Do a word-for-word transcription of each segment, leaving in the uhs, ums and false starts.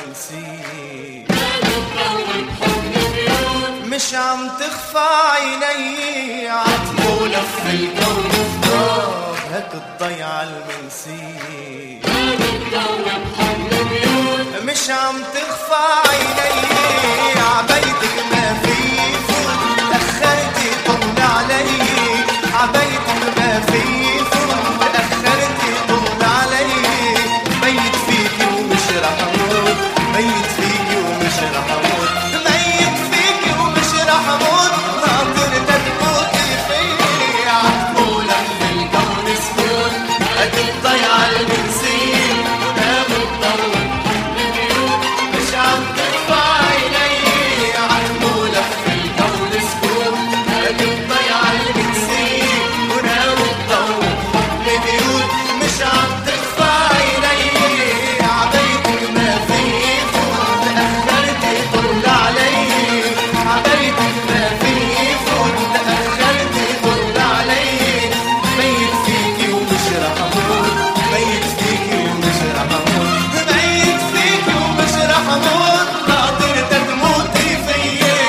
المنسي مش عم تخفى عيني عطمولة في الكون فضاب هات الضيعة المنسي مش عم تخفى عيني عبيتك ما في فوت تأخرتي طول علي عبيتك ما في فوت تأخرتي طول علي ميت فيكي ومش رح اموت ميت فيكي ومش رح اموت ميت فيكي ومش رح اموت ناطر تموتي فيا عطمولة في الكون سكون قد الضيعة المنسية ونام الضوء مش عم تخفى عيني عطمولة في الكون سكون قد الضيعة المنسية ونام الضوء ببيوت مش عم تخفى عيني عبيتك ما في فوت تأخرتي طل علي عبيتك ما في فوت تأخرتي طل علي ميت فيكي ومش رح اموت ميت فيكي ومش رح اموت ميت فيكي ومش رح اموت ناطر تموتي فيا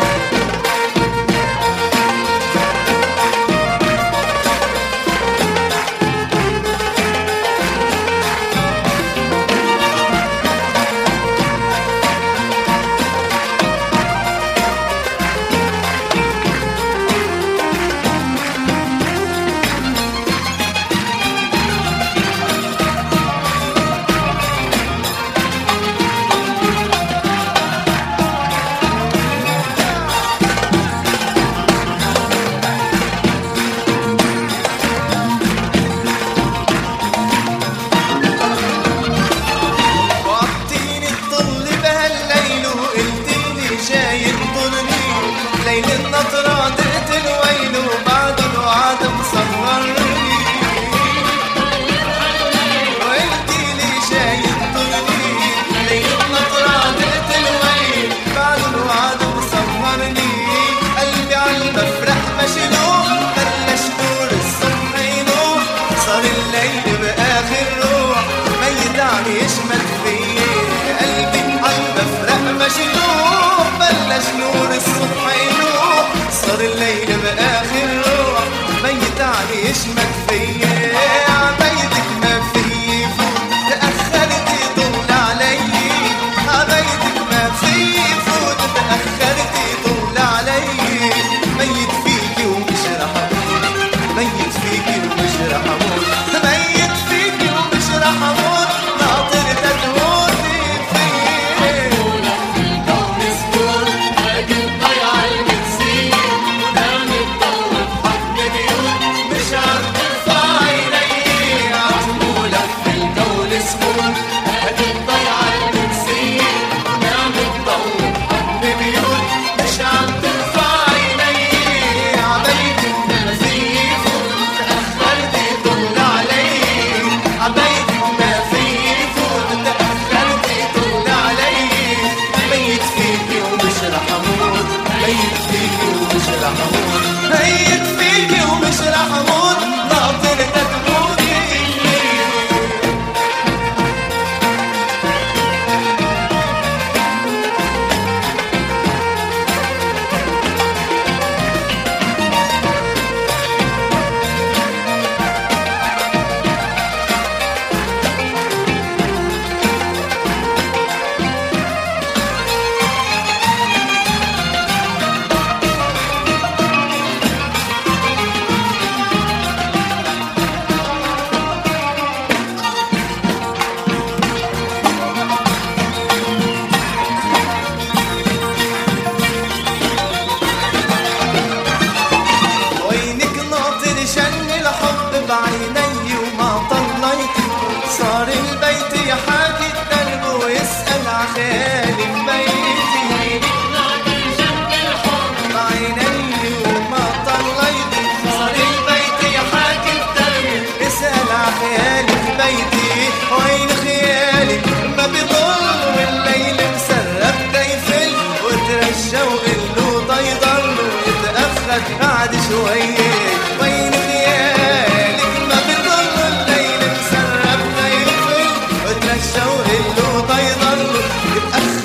وعدتيني تطل بهالليل وقلتيلي جاي تطلني ليل النطرة دقت الويل وبعد الوعد مصغرني وقلتيلي جاي تطلني ليل النطرة دقت الويل بعد الوعد مصغرني قلبي عالمفرح مشلوق بلش نور الصبح ينور صار الليل بآخر روح ميت عم يشمت فيا قلبي عالمفرح مشلوق بلش نور الصبح ينور صار الليل بآخر روح ميت عم يشمت فيا عبيتك ما في فوت تأخرتي طول علي عبيتك ما في فوت تأخرتي طول علي ميت فيكي ومش رح اموت ميت فيكي ومش رح اموت ميت فيكي ومش رح اموت ناطر تموتي فيا مش عم تخفى عيني عطمولة في الكون سكون قد الضيعة المنسية ونام الضوء ببيوت مش عم تخفى عيني عبيتك ما في فوت تأخرتي طول علي عبيتك ما في فوت تأخرتي طول علي ميت فيكي ومش رح اموت ميت فيكي ومش رح اموت ميت فيكي ومش رح اموت ناطر تموتي وينك ناطر جن الحب بعيني وما طليتي صار البيت يحاكي الدرب ويسأل عخالي ببيتي وينك ناطر جن الحب بعيني وما طليتي صار البيت يحاكي الدرب يسأل عخالي ببيتي وين خيالي ما بيضل والليل مسرب تيفل وترجى وقله ضيضل ويتأخر بعد شوية وين خيالك ما بيضل الليل مسرب تيفل وترجى وقله ضيضل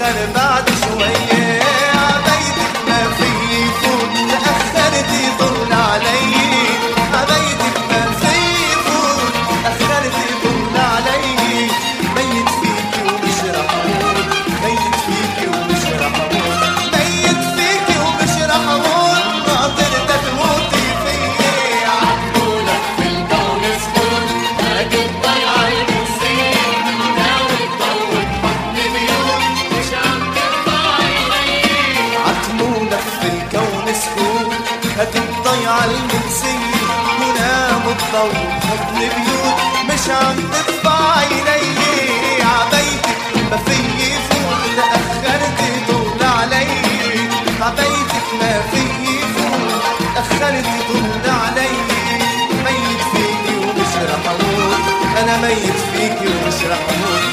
تتأخر بعد شوية عبيتك ما في يفوت تأخرتي طول علي عبيتك ما في يفوت تأخرتي طول علي ميت فيكي ومش رح أموت ميت فيكي ومش رح أموت ميت فيكي ومش رح أموت ناطرت تموتي فيي عطولك في الكون سكون هاجي الضيعة المنسية ناوي تضوي بحضن بيوت مش عم ترفع عينيك عتمولك في الكون سكون هاتي الضيعة المنسية ونام الضوء بحضن بيوت مش عم تدفع عيني عبيتك ما في يفوت تأخرتي طول علي عبيتك ما في يفوت تأخرتي طول علي ميت فيكي ومش رح أموت أنا ميت فيكي ومش رح أموت